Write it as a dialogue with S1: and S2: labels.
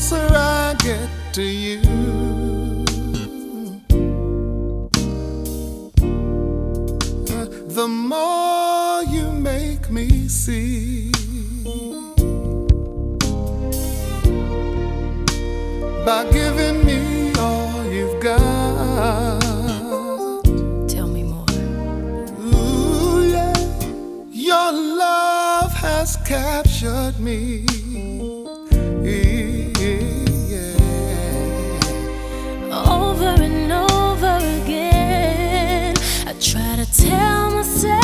S1: closer I get to you, the more you make me see. By giving me all you've got.
S2: Tell me more.
S1: Ooh, yeah. Your love has captured me. Yeah.
S2: Over and over again, I try to tell myself